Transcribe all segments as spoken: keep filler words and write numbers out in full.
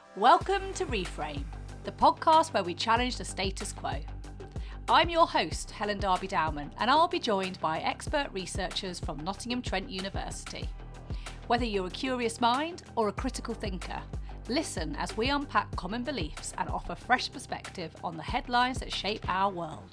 Welcome to Reframe, the podcast where we challenge the status quo. I'm your host, Helen Darby-Dowman, and I'll be joined by expert researchers from Nottingham Trent University. Whether you're a curious mind or a critical thinker, listen as we unpack common beliefs and offer fresh perspective on the headlines that shape our world.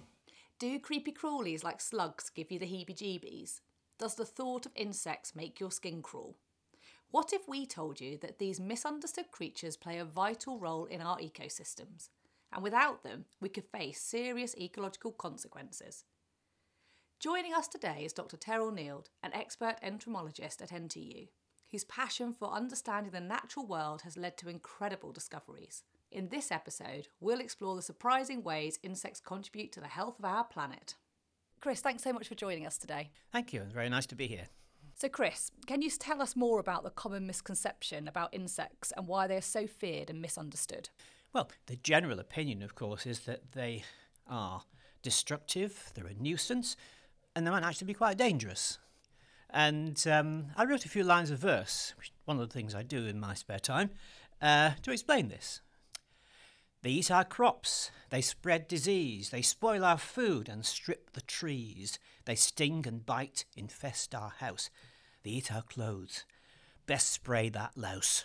Do creepy crawlies like slugs give you the heebie-jeebies? Does the thought of insects make your skin crawl? What if we told you that these misunderstood creatures play a vital role in our ecosystems, and without them, we could face serious ecological consequences? Joining us today is Doctor Terrell Neild, an expert entomologist at N T U, whose passion for understanding the natural world has led to incredible discoveries. In this episode, we'll explore the surprising ways insects contribute to the health of our planet. Chris, thanks so much for joining us today. Thank you, it's very nice to be here. So Chris, can you tell us more about the common misconception about insects and why they are so feared and misunderstood? Well, the general opinion, of course, is that they are destructive, they're a nuisance, and they might actually be quite dangerous. And um, I wrote a few lines of verse, which is one of the things I do in my spare time, uh, to explain this. They eat our crops, they spread disease, they spoil our food and strip the trees. They sting and bite, infest our house. They eat our clothes. Best spray that louse.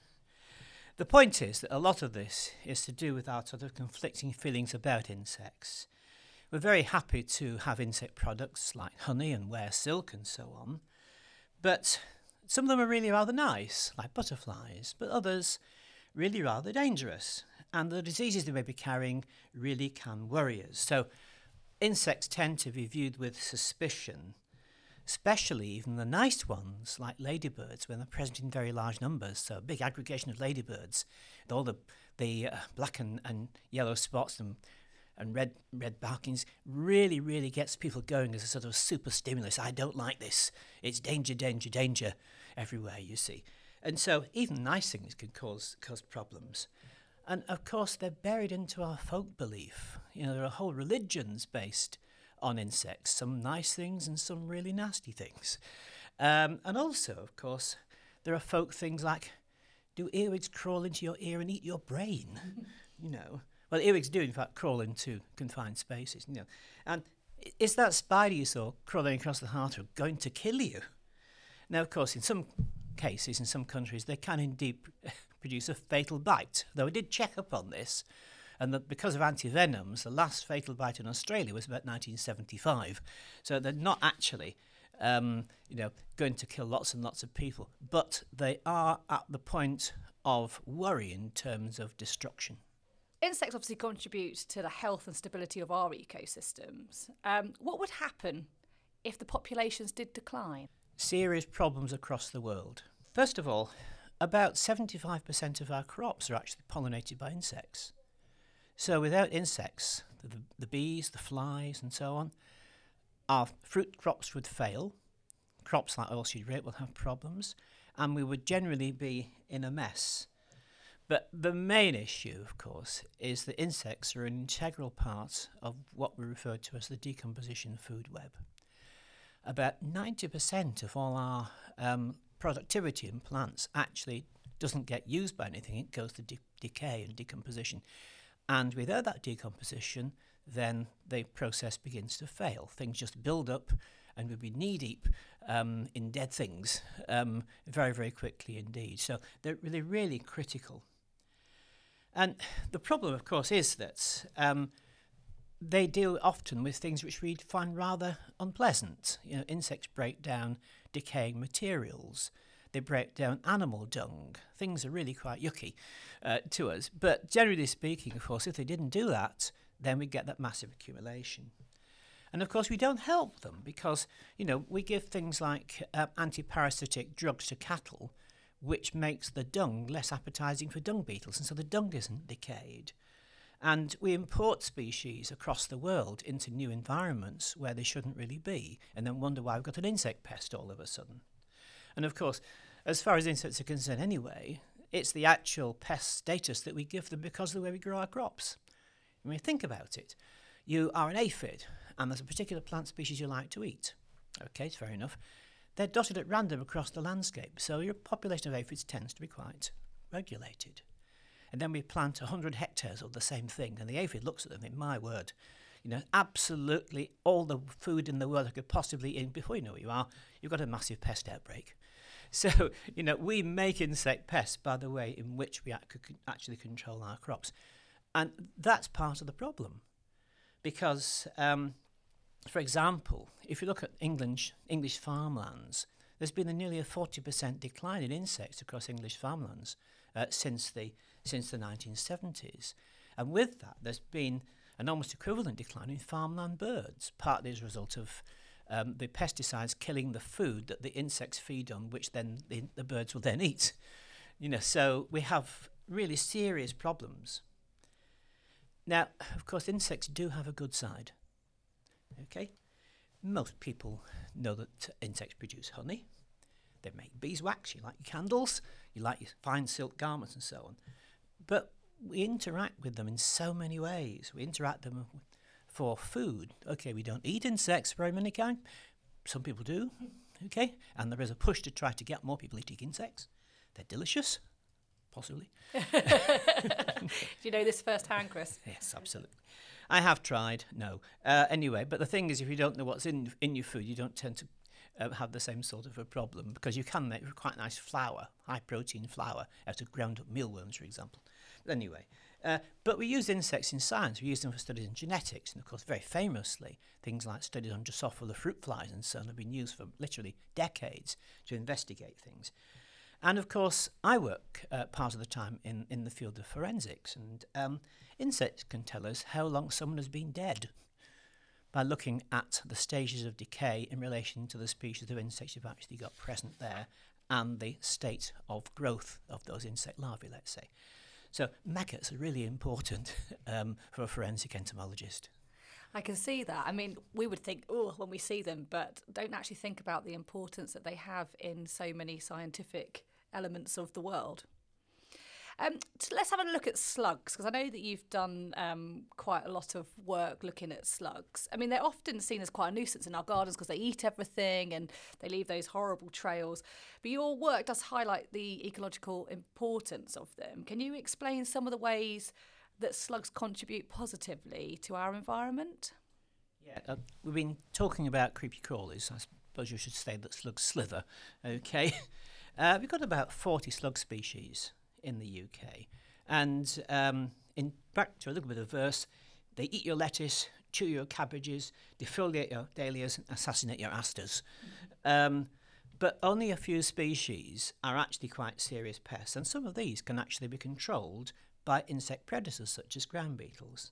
The point is that a lot of this is to do with our sort of conflicting feelings about insects. We're very happy to have insect products like honey and wear silk and so on, but some of them are really rather nice, like butterflies, but others really rather dangerous. And the diseases they may be carrying really can worry us. So insects tend to be viewed with suspicion, especially even the nice ones like ladybirds when they're present in very large numbers. So a big aggregation of ladybirds with all the, the uh, black and, and yellow spots and, and red red barkings really, really gets people going as a sort of super stimulus. I don't like this. It's danger, danger, danger everywhere, you see. And so even nice things can cause cause problems. And of course, they're buried into our folk belief. You know, there are whole religions based on insects, some nice things and some really nasty things. Um, and also, of course, there are folk things like, do earwigs crawl into your ear and eat your brain? You know, well, earwigs do, in fact, crawl into confined spaces. You know, and is that spider you saw crawling across the heart going to kill you? Now, of course, in some cases, in some countries, they can indeed produce a fatal bite, though I did check up on this, and that because of antivenoms, the last fatal bite in Australia was about nineteen seventy-five. So they're not actually, um, you know, going to kill lots and lots of people, but they are at the point of worry in terms of destruction. Insects obviously contribute to the health and stability of our ecosystems. Um, what would happen if the populations did decline? Serious problems across the world. First of all, about seventy-five percent of our crops are actually pollinated by insects. So without insects, the, the bees, the flies and so on, our fruit crops would fail, crops like oilseed rape will have problems, and we would generally be in a mess. But the main issue, of course, is that insects are an integral part of what we refer to as the decomposition food web. About ninety percent of all our um, productivity in plants actually doesn't get used by anything. It goes to de- decay and decomposition. And without that decomposition, then the process begins to fail. Things just build up and we'll be knee-deep um, in dead things um, very, very quickly indeed. So they're really, really critical. And the problem, of course, is that um, they deal often with things which we find rather unpleasant. You know, insects break down decaying materials. They break down animal dung. Things are really quite yucky uh, to us. But generally speaking, of course, if they didn't do that, then we get that massive accumulation. And of course, we don't help them because, you know, we give things like uh, anti-parasitic drugs to cattle, which makes the dung less appetizing for dung beetles, and so the dung isn't decayed. And we import species across the world into new environments where they shouldn't really be, and then wonder why we've got an insect pest all of a sudden. And of course, as far as insects are concerned anyway, it's the actual pest status that we give them because of the way we grow our crops. When you think about it, you are an aphid, and there's a particular plant species you like to eat. Okay, it's fair enough. They're dotted at random across the landscape, so your population of aphids tends to be quite regulated. and then we plant one hundred hectares of the same thing, and the aphid looks at them, in my word, you know, absolutely all the food in the world I could possibly eat. Before you know where you are, you've got a massive pest outbreak. So, you know, we make insect pests by the way in which we actually control our crops. And that's part of the problem. Because, um, for example, if you look at English, English farmlands, there's been a nearly a forty percent decline in insects across English farmlands uh, since the since the nineteen seventies. And with that, there's been an almost equivalent decline in farmland birds, partly as a result of um, the pesticides killing the food that the insects feed on, which then the, the birds will then eat. You know, so we have really serious problems. Now, of course, insects do have a good side. Okay, most people know that insects produce honey. They make beeswax. You like your candles. You like your fine silk garments and so on. But we interact with them in so many ways. We interact with them for food. Okay, we don't eat insects very many kind. Some people do. Okay, and there is a push to try to get more people eating insects. They're delicious, possibly. Do you know this firsthand, Chris? Yes, absolutely. I have tried. No. Uh, anyway, but the thing is, if you don't know what's in in your food, you don't tend to uh, have the same sort of a problem, because you can make quite nice flour, high protein flour, out of ground up mealworms, for example. But anyway, uh, but we use insects in science. We use them for studies in genetics, and of course, very famously, things like studies on Drosophila fruit flies and so on have been used for literally decades to investigate things. And of course, I work uh, part of the time in, in the field of forensics, and um, insects can tell us how long someone has been dead by looking at the stages of decay in relation to the species of insects you've actually got present there and the state of growth of those insect larvae, let's say. So maggots are really important um, for a forensic entomologist. I can see that. I mean, we would think, oh, when we see them, but don't actually think about the importance that they have in so many scientific elements of the world. Um, so let's have a look at slugs, because I know that you've done um, quite a lot of work looking at slugs. I mean, they're often seen as quite a nuisance in our gardens because they eat everything and they leave those horrible trails. But your work does highlight the ecological importance of them. Can you explain some of the ways that slugs contribute positively to our environment? Yeah, uh, we've been talking about creepy crawlies. I suppose you should say that slugs slither. Okay, uh, we've got about forty slug species in the U K, and um, in back to a little bit of verse, they eat your lettuce, chew your cabbages, defoliate your dahlias, and assassinate your asters. Mm-hmm. Um, but only a few species are actually quite serious pests, and some of these can actually be controlled by insect predators such as ground beetles.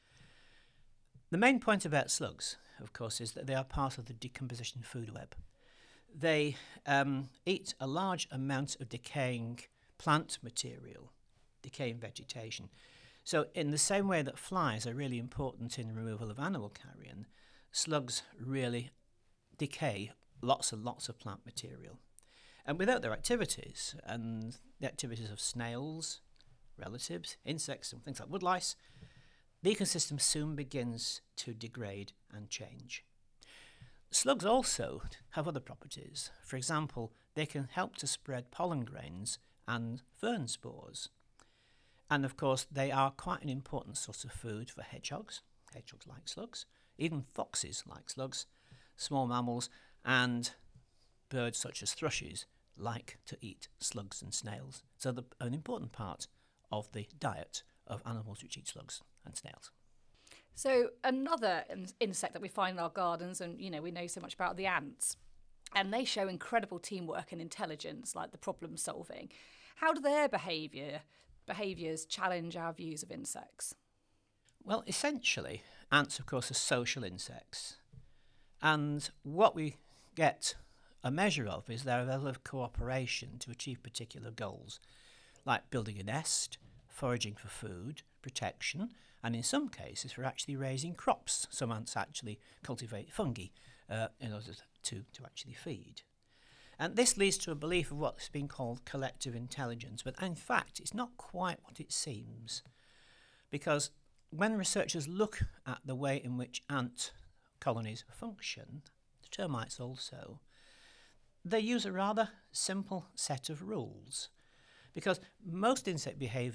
The main point about slugs, of course, is that they are part of the decomposition food web. They um, eat a large amount of decaying plant material, decaying vegetation. So in the same way that flies are really important in removal of animal carrion, slugs really decay lots and lots of plant material. And without their activities, and the activities of snails, relatives, insects and things like woodlice, the ecosystem soon begins to degrade and change. Slugs also have other properties. For example, they can help to spread pollen grains and fern spores. And of course, they are quite an important source of food for hedgehogs. Hedgehogs like slugs. Even foxes like slugs. Small mammals and birds such as thrushes like to eat slugs and snails. So they're an important part of the diet of animals which eat slugs and snails. So another in- insect that we find in our gardens, and you know we know so much about, the ants, and they show incredible teamwork and intelligence, like the problem solving. How do their behaviour behaviours challenge our views of insects? Well, essentially, ants, of course, are social insects, and what we get a measure of is their level of cooperation to achieve particular goals, like building a nest, foraging for food, protection, and in some cases for actually raising crops. Some ants actually cultivate fungi uh, in order to, to actually feed. And this leads to a belief of what's been called collective intelligence, but in fact it's not quite what it seems. Because when researchers look at the way in which ant colonies function, the termites also, they use a rather simple set of rules. Because most insect behaviour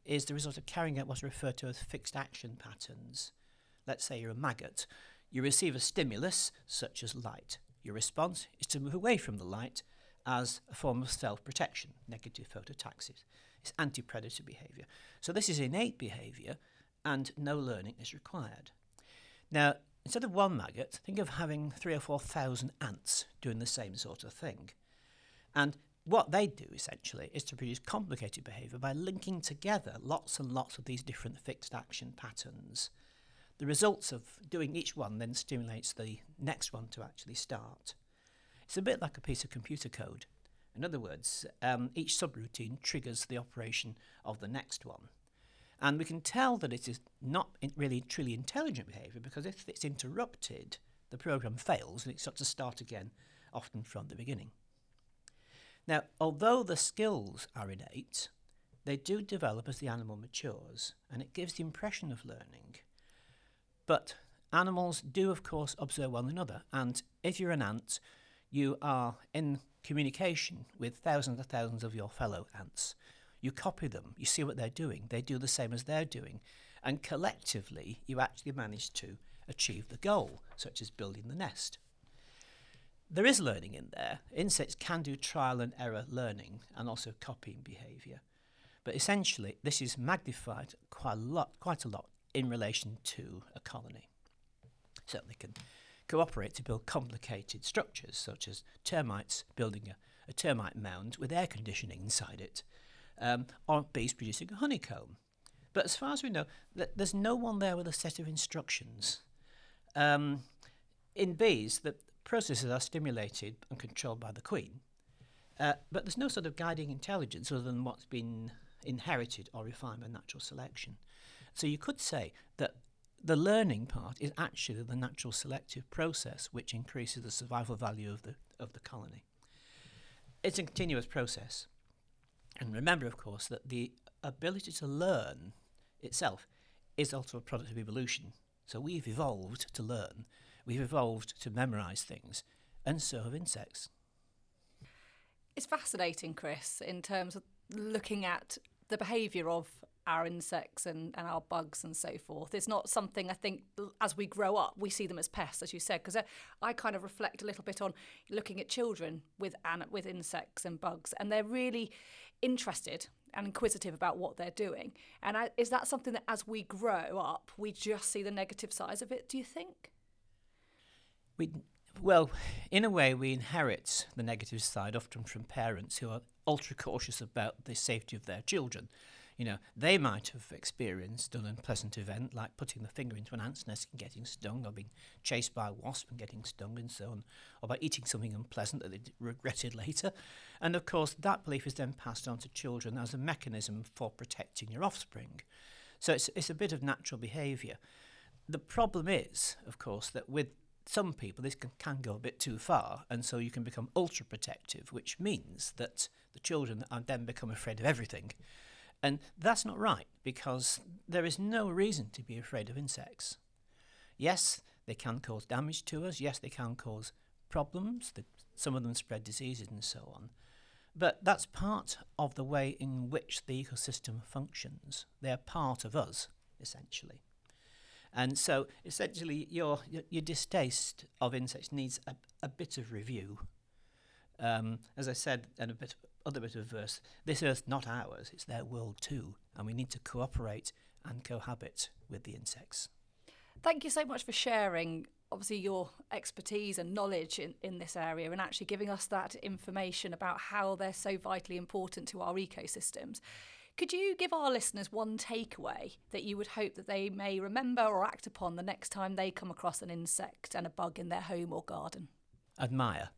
is the result of carrying out what's referred to as fixed action patterns. Let's say you're a maggot. You receive a stimulus, such as light. Your response is to move away from the light as a form of self-protection, negative phototaxis. It's anti-predator behaviour. So this is innate behaviour, and no learning is required. Now, instead of one maggot, think of having three or four thousand ants doing the same sort of thing. And what they do, essentially, is to produce complicated behaviour by linking together lots and lots of these different fixed action patterns. The results of doing each one then stimulates the next one to actually start. It's a bit like a piece of computer code. In other words, um, each subroutine triggers the operation of the next one. And we can tell that it is not in really truly intelligent behaviour, because if it's interrupted, the program fails and it starts to start again, often from the beginning. Now, although the skills are innate, they do develop as the animal matures, and it gives the impression of learning. But animals do, of course, observe one another, and if you're an ant, you are in communication with thousands and thousands of your fellow ants. You copy them, you see what they're doing, they do the same as they're doing, and collectively you actually manage to achieve the goal, such as building the nest. There is learning in there. Insects can do trial and error learning and also copying behaviour. But essentially, this is magnified quite a lot, quite a lot in relation to a colony. So they can cooperate to build complicated structures, such as termites building a, a termite mound with air conditioning inside it, um, or bees producing a honeycomb. But as far as we know, th- there's no one there with a set of instructions. Um, in bees, the processes are stimulated and controlled by the queen, uh, but there's no sort of guiding intelligence other than what's been inherited or refined by natural selection. So you could say that the learning part is actually the natural selective process which increases the survival value of the of the colony. It's a continuous process. And remember, of course, that the ability to learn itself is also a product of evolution. So we've evolved to learn. We've evolved to memorise things, and so have insects. It's fascinating, Chris, in terms of looking at the behaviour of our insects and, and our bugs and so forth. It's not something, I think, as we grow up, we see them as pests, as you said, because I, I kind of reflect a little bit on looking at children with with insects and bugs, and they're really interested and inquisitive about what they're doing. And I, is that something that as we grow up, we just see the negative sides of it, do you think? We, well, in a way, we inherit the negative side often from parents who are ultra cautious about the safety of their children. You know, they might have experienced an unpleasant event like putting the finger into an ant's nest and getting stung, or being chased by a wasp and getting stung and so on, or by eating something unpleasant that they regretted later. And of course, that belief is then passed on to children as a mechanism for protecting your offspring. So it's, it's a bit of natural behaviour. The problem is, of course, that with some people this can, can go a bit too far, and so you can become ultra protective, which means that the children then become afraid of everything. And that's not right, because there is no reason to be afraid of insects. Yes, they can cause damage to us. Yes, they can cause problems. Some of them spread diseases and so on. But that's part of the way in which the ecosystem functions. They're part of us, essentially. And so, essentially, your your, your distaste of insects needs a, a bit of review. Um, as I said, and a bit other bit of verse, this earth's not ours, it's their world too, and we need to cooperate and cohabit with the insects. Thank you so much for sharing, obviously, your expertise and knowledge in, in this area, and actually giving us that information about how they're so vitally important to our ecosystems. Could you give our listeners one takeaway that you would hope that they may remember or act upon the next time they come across an insect and a bug in their home or garden? Admire.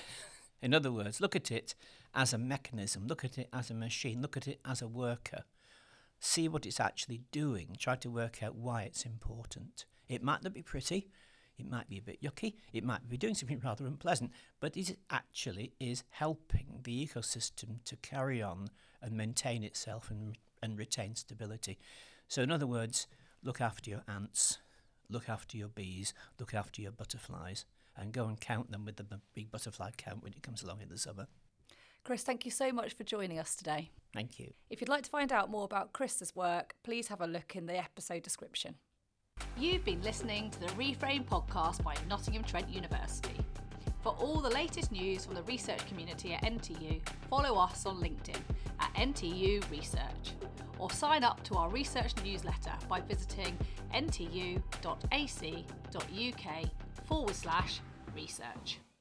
In other words, look at it as a mechanism, look at it as a machine, look at it as a worker. See what it's actually doing, try to work out why it's important. It might not be pretty, it might be a bit yucky, it might be doing something rather unpleasant, but it actually is helping the ecosystem to carry on and maintain itself and, and retain stability. So in other words, look after your ants, look after your bees, look after your butterflies, and go and count them with the big butterfly count when it comes along in the summer. Chris, thank you so much for joining us today. Thank you. If you'd like to find out more about Chris's work, please have a look in the episode description. You've been listening to the Reframe podcast by Nottingham Trent University. For all the latest news from the research community at N T U, follow us on LinkedIn at N T U Research, or sign up to our research newsletter by visiting ntu.ac.uk forward slash research.